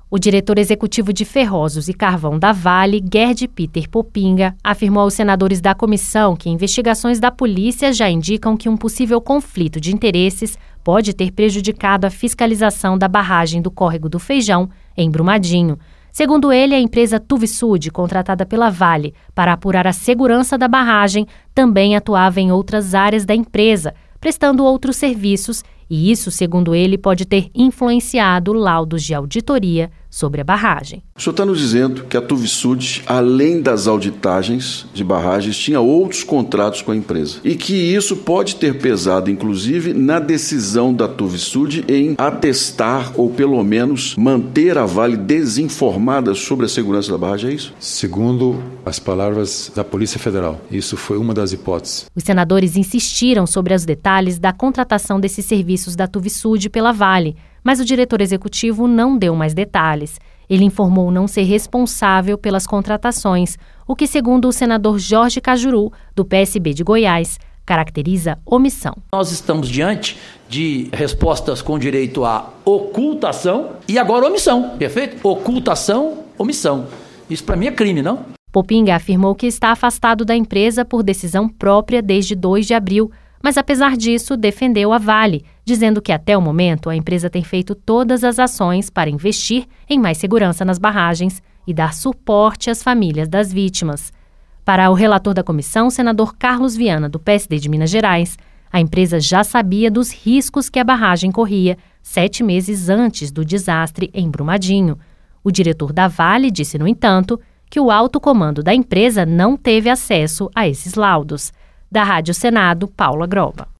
O diretor executivo de Ferrosos e Carvão da Vale, Gerd Peter Poppinga, afirmou aos senadores da comissão que investigações da polícia já indicam que um possível conflito de interesses pode ter prejudicado a fiscalização da barragem do Córrego do Feijão, em Brumadinho. Segundo ele, a empresa Tuvisud, contratada pela Vale para apurar a segurança da barragem, também atuava em outras áreas da empresa, prestando outros serviços, e isso, segundo ele, pode ter influenciado laudos de auditoria sobre a barragem. O senhor está nos dizendo que a Tuvisud, além das auditagens de barragens, tinha outros contratos com a empresa e que isso pode ter pesado, inclusive, na decisão da Tuvisud em atestar ou, pelo menos, manter a Vale desinformada sobre a segurança da barragem, é isso? Segundo as palavras da Polícia Federal, isso foi uma das hipóteses. Os senadores insistiram sobre os detalhes da contratação desses serviços da Tuvisud pela Vale, mas o diretor executivo não deu mais detalhes. Ele informou não ser responsável pelas contratações, o que, segundo o senador Jorge Cajuru, do PSB de Goiás, caracteriza omissão. Nós estamos diante de respostas com direito à ocultação e agora omissão, perfeito? Ocultação, omissão. Isso para mim é crime, não? Poppinga afirmou que está afastado da empresa por decisão própria desde 2 de abril, mas apesar disso defendeu a Vale, dizendo que até o momento a empresa tem feito todas as ações para investir em mais segurança nas barragens e dar suporte às famílias das vítimas. Para o relator da comissão, o senador Carlos Viana, do PSD de Minas Gerais, a empresa já sabia dos riscos que a barragem corria 7 meses antes do desastre em Brumadinho. O diretor da Vale disse, no entanto, que o alto comando da empresa não teve acesso a esses laudos. Da Rádio Senado, Paula Groba.